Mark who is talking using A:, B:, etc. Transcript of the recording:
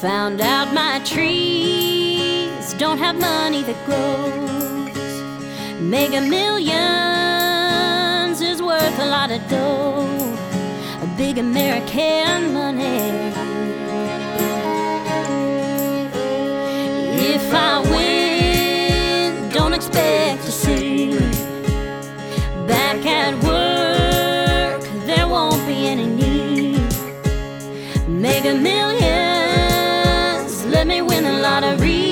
A: Found out my trees don't have money that grows. Mega Millions is worth a lot of dough, a big American money. If I win, don't expect to see back at work, there won't be any need. Mega Millions, let me win the lottery.